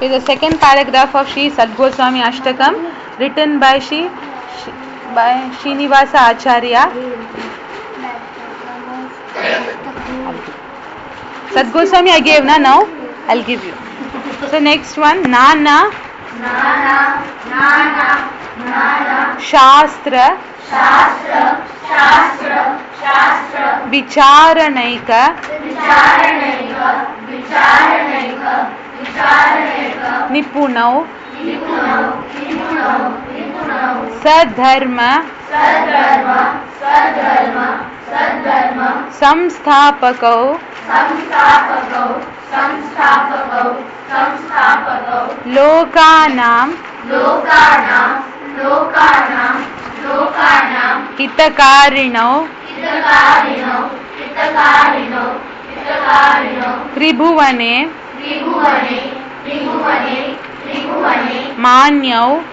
Okay, the second paragraph of Sri Sadgoswami Ashtakam, written by Srinivasa Acharya. Sadgoswami I gave now I'll give you. So next one, Nana Shastra Vicharanaika Nipunau Sadharma Samsthapakau Lokanam Hitakarinau Tribhuvane Manyau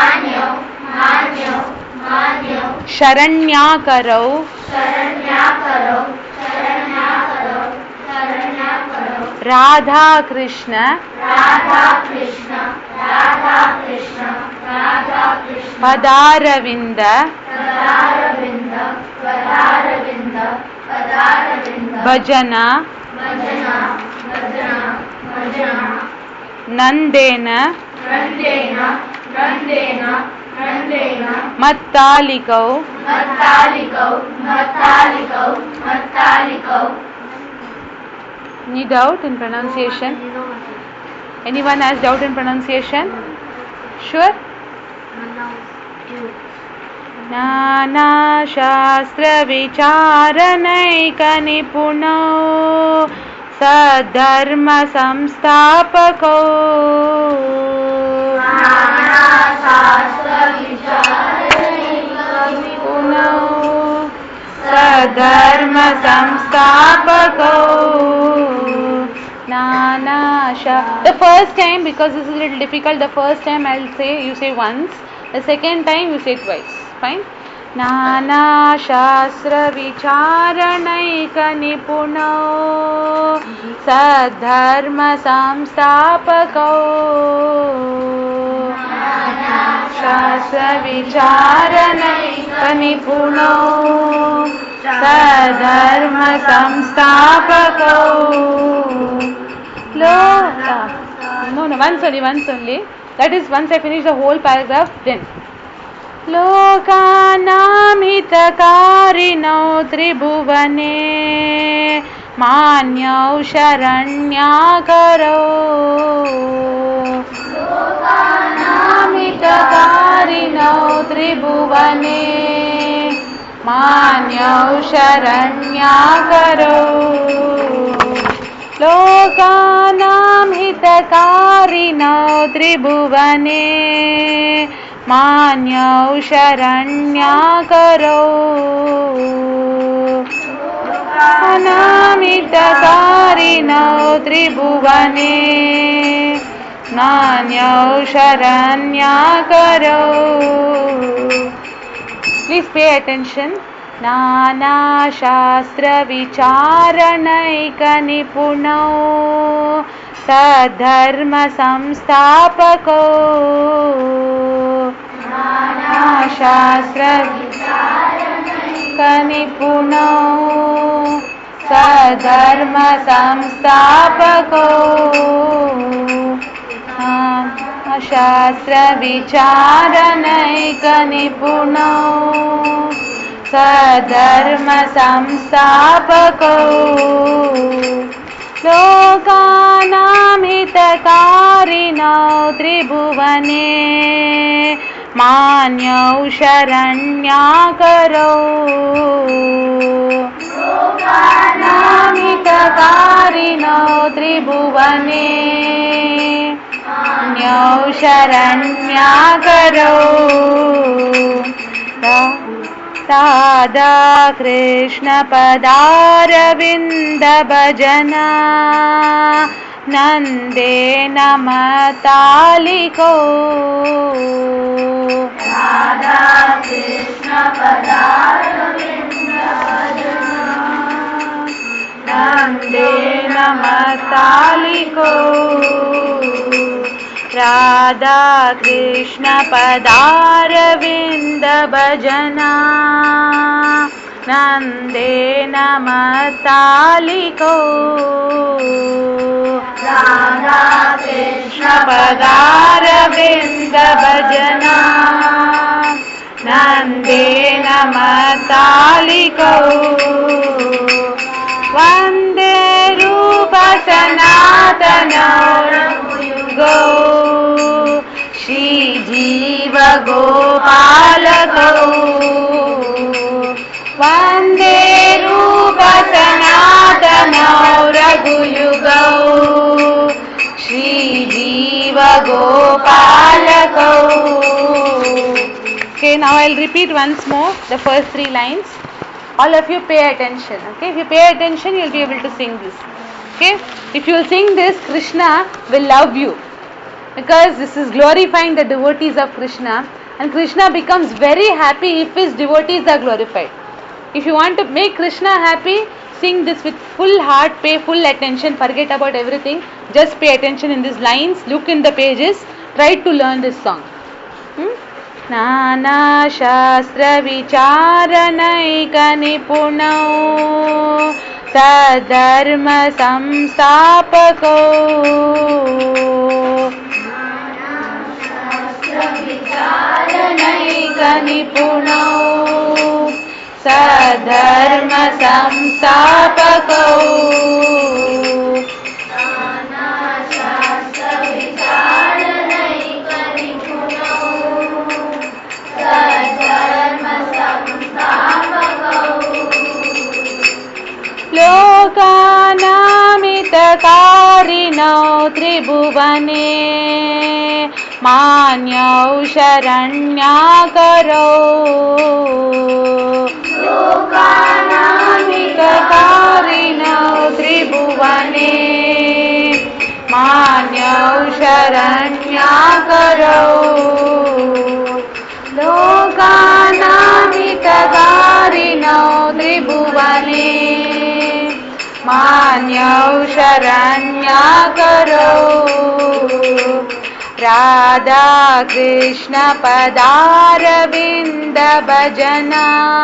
Sharanyakarau Radha Krishna Padaravinda Bhajana Nandena Mattalikau. Any doubt in pronunciation? Anyone has doubt in pronunciation? Sure? Nana Shastra Vicharanaika Nipunau Sadharma Samsthapakau Nipunau Sadharma Samsthapakau Nana Shastra. The first time, because this is a little difficult, the first time I'll say, you say once. The second time you say twice. Fine? Nana Shastra Vicharanaika Nipunau Sadharma Samsthapakau Shastra Vicharanaika Nipunau Sadharma Samsthapakau No, once only. That is, once I finish the whole paragraph, then. Lokanam hitakarinau tribhuvane manyau sharanyakarau. Lokanam hitakarinau tribhuvane manyau sharanyakarau. Lokanam hitakarinau tribhuvane Manyau sharanyakarau Anamitakarinaau tribhuvane Manyau sharanyakarau. Please pay attention. Nana Shastra Vicharanaika Nipunau Sadharma Samsthapakau Nana Shastra Vicharanaika Nipunau Sadharma Samsthapakau Nana Shastra Vicharanaika Nipunau Sadharma Samsthapakau Lokanam hitakarinau tribhuvane Manyau sharanyakarau. Lokanam hitakarinau tribhuvane Manyau sharanyakarau. Radha Krishna Padaravinda Bhajana Nandena Mataliko. Radha Krishna Padaravinda Bhajana Nandena Mataliko. Radha Krishna पदारविन्द भजना नन्देन मत्तालिको राधा कृष्ण पदारविन्द भजना नन्देन मत्तालिको वन्दे रूप सनातनौ रघुयुगौ श्रीजीव गोपालकौ वन्दे रूप सनातनौ रघुयुगौ श्रीजीव गोपालकौ. Okay, now I'll repeat once more the first 3 lines. All of you pay attention. Okay, if you pay attention, you'll be able to sing this. Okay, if you will sing this, Krishna will love you, because this is glorifying the devotees of Krishna, and Krishna becomes very happy if his devotees are glorified. If you want to make Krishna happy, sing this with full heart, pay full attention, forget about everything, just pay attention in these lines, look in the pages, try to learn this song. नाना शास्त्र विचारणैक निपुणौ सधर्म संस्थापकौ विचारणैक निपुणौ सधर्म संस्थापकौ लोकानामितकारिणौ त्रिभुवने मान्यौ शरण्याकरौ लोकानामितकारिणौ त्रिभुवने मान्यौ शरण्याकरौ लोकानामितकारिणौ त्रिभुवने मान्यौ शरण्याकरौ राधा कृष्ण पदारविन्द भजना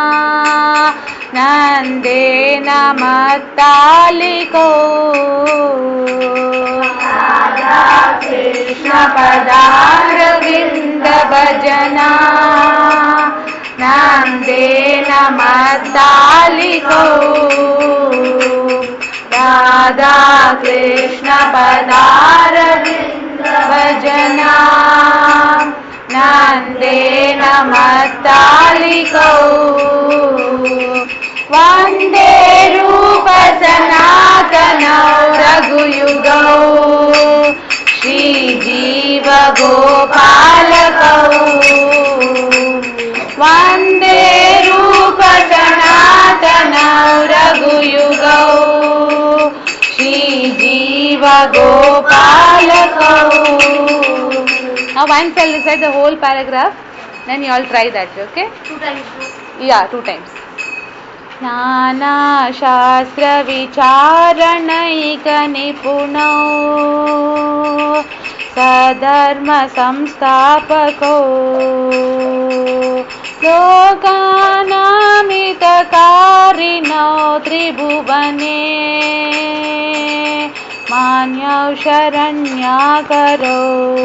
नन्देन मत्तालिको राधा कृष्ण पदारविन्द भजना नन्देन मत्तालिको राधा कृष्ण पदारविन्द भजना नन्देन मत्तालिको वन्दे रूप सनातनौ रघुयुगौ श्रीजीव गोपालकौ वन्दे रूप सनातनौ रघुयुगौ श्रीजीव गोपालकौ. Now once I'll recite the whole paragraph, then you all try that, okay? 2 times. Yeah, 2 times. नाना शास्त्र विचारणैक निपुणौ सधर्म संस्थापकौ लोकानामितकारिणौ त्रिभुवने मान्यौ शरण्याकरौ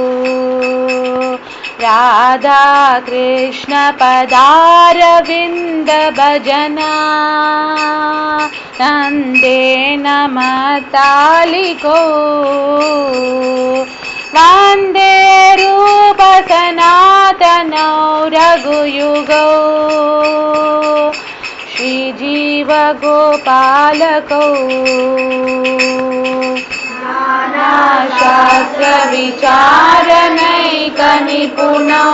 राधा कृष्ण पदारविन्द भजना नन्देन मत्तालिको वन्दे रूप सनातनौ रघुयुगौ श्रीजीव गोपालकौ शास्त्र विचारणैक निपुणौ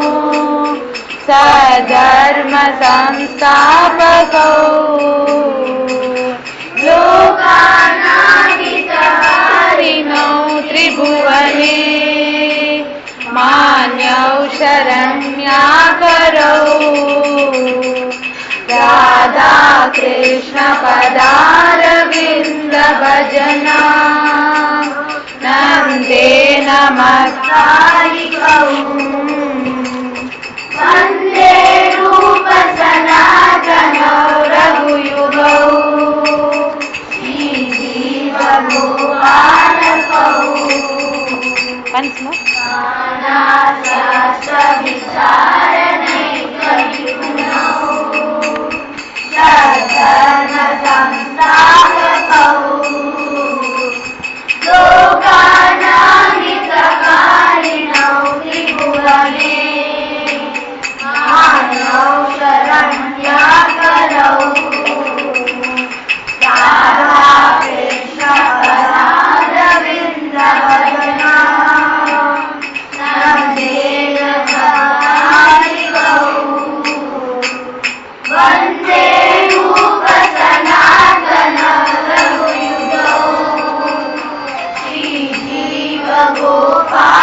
सधर्म संस्थापकौ लोकानाहितकारिणौ त्रिभुवने मान्यौ शरण्याकरौ राधा कृष्ण पदारविन्द भजना नन्देन नमस्कारिकौ वन्दे रूप सनातनौ रघुयुगौ श्रीजीवगोपालकौ once more Gopal